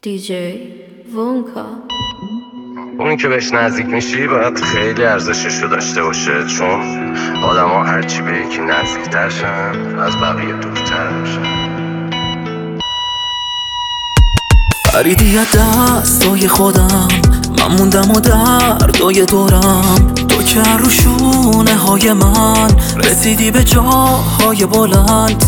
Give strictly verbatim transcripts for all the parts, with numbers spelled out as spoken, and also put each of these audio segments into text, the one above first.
دیجی وونکا. اونی که بهش نزدیک میشی باید خیلی ارزشش رو داشته باشه، چون آدم ها هرچی به یکی نزدیکتر شن از بقیه دورتر میشن. فریدی دستای خودم، من موندم و دردای دورم، تو که رو شونه های من رسیدی به جاهای بلند.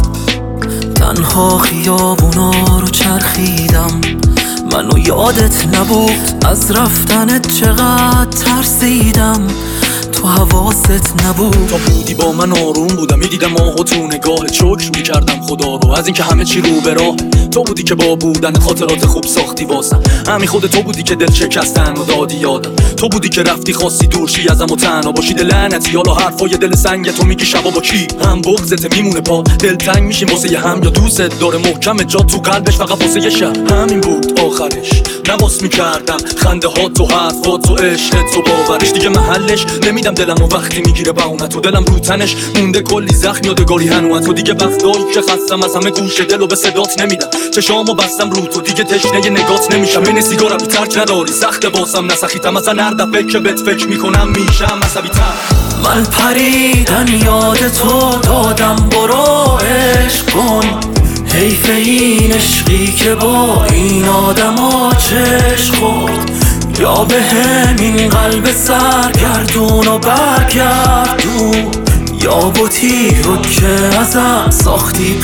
تنها خیابونا رو چرخیدم، منو یادت نبود، از رفتنت چقدر ترسیدم، تو حواست نبود. تا بودی با من آروم بودم، میدیدم آهو تو نگاهت، شکر میکردم خدا رو از اینکه همه چی رو به راه. تو بودی که با بودن خاطرات خوب ساختی واسم، همین خود تو بودی که دل شکستن و دادی یادم. تو بودی که رفتی خواستی دورشی ازم و تنها باشی، دل لعنتی حالا حرفای دل سنگ تو میگی شبا با کی هم بغضت میمونه پا، دل تنگ میشیم واسه یه هم، یا دوست داره محکم جا تو قلبش فقط واسه یه شب. همین بود آخرش، نباس میکردم خنده ها تو حرفات تو عشقت تو باورش، دیگه محلش نمیدم دلم و وقتی میگیره بهونه تو دلم رو تنش مونده کلی زخم یادگاری هنوز تو. دیگه وقتایی که خستم از همه گوش دل و به صدات نمیدم، چشامو بستم رو تو دیگه تشنه نگات نمیشم. این سیگارم بی ترک نداری، سخت باسم نسخیتم اصلا هر دفعه که بهت فکر میکنم میشم عصبی تر. من پریدن یاد تو دادم، برو عشق کن، حیف این عشقی که با این آدم ها چشم خورد، یا به همین قلب سرگردون و برگردون، یا بوتی رو که ازم ساختی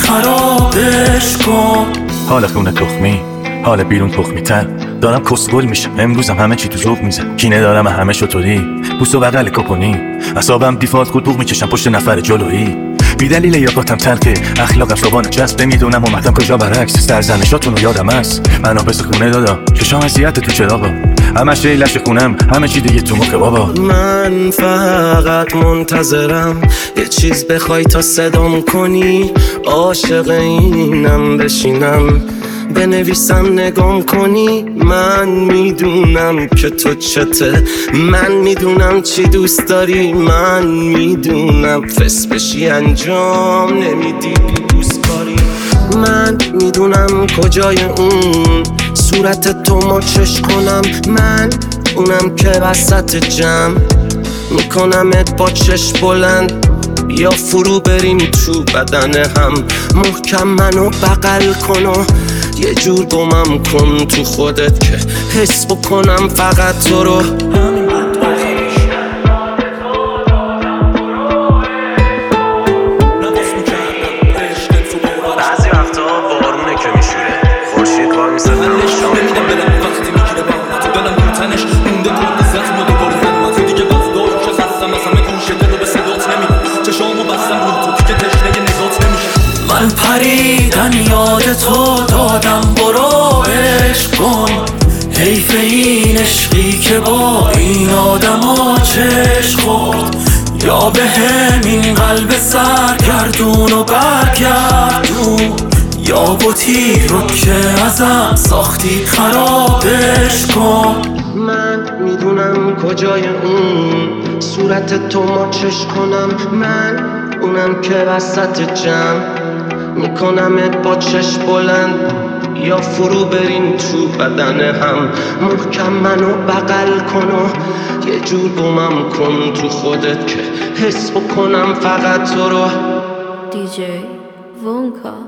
خرابش کن. حال خونه تخمی، حال بیرون تخمی تر، دارم کسگل میشم امروزم همه چی تو ذوق میزن، کینه دارم همه شطوری بوس و بغل کپونی، اعصابم دیفالت کد بوق میکشم پشت نفر جلویی، بی دلیل یاقاتم تلخه اخلاقم شبانه جذبه میدونم اومدم کجا برعکس، سرزنشاتون رو یادم هست منو بس خونه دادا چشام اذیت تو چراغا، همش لش خونم همه چی دیگه تو مخه بابا. من فقط منتظرم یه چیز بخوای تا صدام کنی، عاشق اینم بشینم بنویسم نگام کنی. من میدونم که تو چته، من میدونم چی دوست داری، من میدونم فس بشی انجام نمیدی دوست کاری. من میدونم کجای اون صورت تو مچش کنم، من اونم که وسط جمع میکنمت با چش بلند، یا فرو بریم تو بدن هم، محکم منو بغل کن و یه جور گمم کن تو خودت که حس بکنم فقط تو رو. بعضی وقتا بارونه که میشوره خورشید وای میسه نمیدم دلم وقتی میگیره بهونه تو دلم رو تنش مونده کلی زخم یادگاری هنوز تو. دیگه وقتایی که خستم از همه گوش دل و به صدات نمیدم، چشامو بستم رو تو دیگه تشنه نگات نمیشم. من پریدن یاد تو دادم، برو عشق کن، حیف این عشقی که با این آدم ها چشم خورد، یا به همین قلب سرگردون و برگردون، یا بوتی رو که ازم ساختی خرابش کن. من میدونم کجای اون صورت تو ماچش کنم، من اونم که وسط جمع میکنمت با چش بلند، یا فرو برین تو بدن هم، محکم منو بغل کن و یه جور گمم کن تو خودت که حس بکنم فقط تو رو. دیجی وونکا.